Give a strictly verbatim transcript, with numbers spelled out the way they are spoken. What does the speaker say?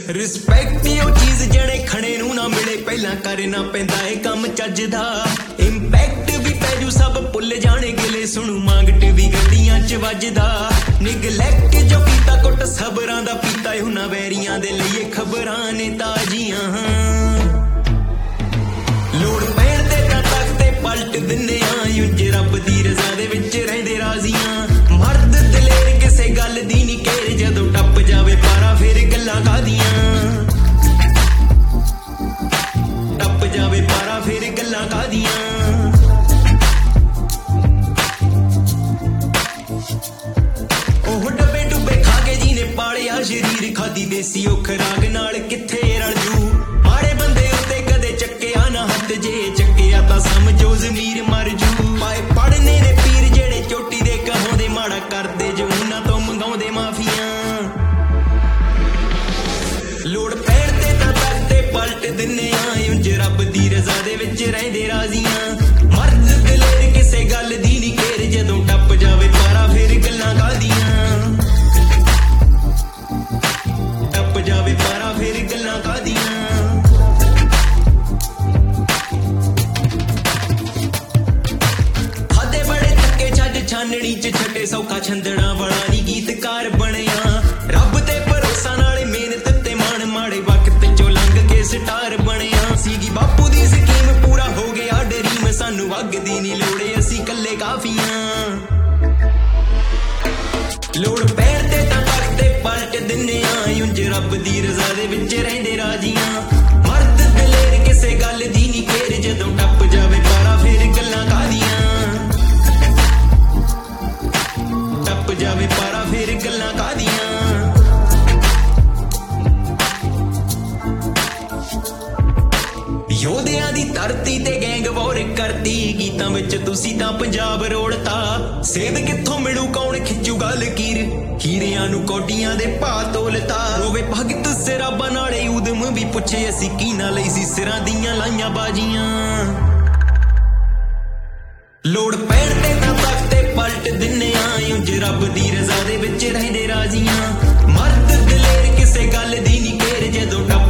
respect ਉਹ ਚੀਜ਼ ਜਿਹੜੇ ਖਣੇ ਨੂੰ ਨਾ ਮਿਲੇ ਪਹਿਲਾਂ ਕਰਨਾ ਪੈਂਦਾ ਏ ਕੰਮ ਚੱਜਦਾ ਇੰਪੈਕਟ ਵੀ ਪੈ ਜੂ ਸਭ ਭੁੱਲ ਜਾਣੇ ਗਿਲੇ ਸੁਣੂ ਮੰਗਟ ਵੀ ਗੱਡੀਆਂ ਚ ਵੱਜਦਾ ਨਿਗਲੈਕਟ ਜੋ ਕੀਤਾ ਕੁੱਟ ਸਬਰਾਂ ਦਾ ਪੀਤਾ ਉਹਨਾਂ ਵੈਰੀਆਂ ਦੇ ਲਈ ਖਬਰਾਂ ਨੇ ਤਾਜ਼ੀਆਂ ਲੋੜ ਪੈਣ ਤੇ ਤਾਂ ਤਖਤੇ ਪਲਟ ਦਿੰਨੇ ਆ ਉਂਝ ਰੱਬ ਦੀ ਰਜ਼ਾ ਦੇ ਵਿੱਚ ਰਹਿੰਦੇ ਰਾਜ਼ੀਆਂ ਮਰਦ ਦਲੇਰ ਕਿਸੇ ਗੱਲ ਦੀ ਨੀ ਕੇਰ ਜਦੋਂ ਟੱਪ ਜਾਵੇ ਪਾਰਾ ਫਿਰ ਗੱਲਾਂ ਕਾਦੀਆਂ ਟੱਪ ਜਾਵੇ ਪਾਰਾ ਫਿਰ ਗੱਲਾਂ ਕਾਦੀਆਂ ਉਹ ਡੱਬੇ ਡੁੱਬੇ ਖਾ ਕੇ ਜੀ ਨੇ ਪਾਲਿਆ ਸ਼ਰੀਰ ਖਾਦੀ ਦੇਸੀ ਉਹ ਖਰਾਕ ਨਾਲ ਕਿੱਥੇ ਰਲ ਜੂ ਮਾੜੇ ਬੰਦੇ ਉੱਤੇ ਕਦੇ ਚੱਕਿਆ ਨਾ ਹੱਥ ਜੇ ਚੱਕਿਆ ਤਾਂ ਸਮਝੋ ਜ਼ਮੀਰ ਮਰ ਜੂ ਪਾਏ ਪੜਨੇ ਨੇ ਪੀਰ ਜਿਹੜੇ ਚੋਟੀ ਦੇ ਕਹਾਉਂਦੇ ਮਾੜਾ ਕਰਦੇ ਜੋ ਉਹਨਾਂ ਤੋਂ ਮੰਗਾਉਂਦੇ ਮਾਫੀਆਂ ਲੋੜ ਪੈਣ ਤੇ ਤਾਂ ਤਖਤੇ ਪਲਟ ਦਿੰਨੇ ਆ ਉਂਝ ਰੱਬ ਦੀ ਰਜ਼ਾ ਦੇ ਵਿੱਚ ਰਹਿੰਦੇ ਰਾਜ਼ੀਆਂ ਮਰਦ ਦਲੇਰ ਕਿਸੇ ਗੱਲ ਦੀ ਨੀ ਕੇਰ ਜਦੋਂ ਟੱਪ ਜਾਵੇ ਪਾਰਾ ਫਿਰ ਗੱਲਾਂ ਕਾਦੀਆਂ ਟੱਪ ਜਾਵੇ ਪਾਰਾ ਫਿਰ ਗੱਲਾਂ ਕਾਦੀਆਂ ਖਾਦੇ ਬੜੇ ਧੱਕੇ ਛੱਡ ਛਾਨਣੀ ਚ ਛੱਡੇ ਸੌਖਾ ਛੰਦਣਾ ਵਾਲਾ ਨੀ ਗੀਤਕਾਰ ਬਣਿਆ ਰੱਬ ਤੇ ਭਰੋਸਾ ਨਾਲੇ ਮਿਹਨਤ ਤੇ ਮਾਣ ਮਾੜੇ ਵਕਤ ਚੋਂ ਲੰਘ ਕੇ ਸਟਾਰ ਬਣਿਆ ਸੀਗੀ ਬਾਪੂ ਦੀ ਸਕੀਮ ਪੂਰਾ ਹੋ ਗਿਆ ਡਰੀਮ ਸਾਨੂੰ ਅੱਗ ਦੀ ਨੀ ਲੋੜੇ ਅਸੀਂ ਕੱਲੇ ਕਾਫੀਆਂ ਲੋੜ ਪੈਣ ਤੇ ਤਾਂ ਤਖਤੇ ਪਲਟ ਦਿੰਨੇ ਆ ਉਂਝ ਰੱਬ ਦੀ ਰਜ਼ਾ ਦੇ ਵਿੱਚ ਰਹਿੰਦੇ ਰਾਜ਼ੀਆਂ ਮਰਦ ਦਲੇਰ ਕਿਸੇ ਗੱਲ ਦੀ ਨੀ ਕੇਰ ਜਦੋਂ ਟੱਪ ਜਾਵੇ ਪਾਰਾ ਫਿਰ ਗੱਲਾਂ ਕਾਦੀਆਂ ਟੱਪ ਜਾਵੇ ਪਾਰਾ ਫਿਰ ਗੱਲਾਂ ਕਾਦੀਆਂ ਯੋਧਿਆਂ ਦੀ ਧਰਤੀ ਤੇ ਗੈਂਗ ਵਾਰ ਕਰਦੀ ਗੀਤਾਂ ਵਿੱਚ ਤੁਸੀਂ ਤਾਂ ਪੰਜਾਬ ਰੋੜਤਾ ਸੇਧ ਕਿੱਥੋਂ ਮਿਲੂ ਕੌਣ ਖਿੱਚੂਗਾ ਲਕੀਰ ਹੀਰਿਆਂ ਨੂੰ ਕੋਟੀਆਂ ਦੇ ਭਾਅ ਤੋਲਤਾ ਰੋਵੇ ਭਗਤ ਸਿਰਾਬਾਂ ਨਾਲੇ ਉਦਮ ਵੀ ਪੁੱਛੇ ਅਸੀਂ ਕੀ ਨਾ ਲਈ ਸੀ ਸਿਰਾਂ ਦੀਆਂ ਲਾਈਆਂ ਬਾਜੀਆਂ ਲੋੜ ਪੈਣ ਤੇ ਤਾਂ ਤਖਤੇ ਪਲਟ ਦਿੰਨੇ ਆ ਉਂਝ ਰੱਬ ਦੀ ਰਜ਼ਾ ਦੇ ਵਿੱਚ ਰਹਿੰਦੇ ਰਾਜ਼ੀਆਂ ਮਰਦ ਦਲੇਰ ਕਿਸੇ ਗੱਲ ਦੀ ਨੀ ਕੇਰ ਜਦੋਂ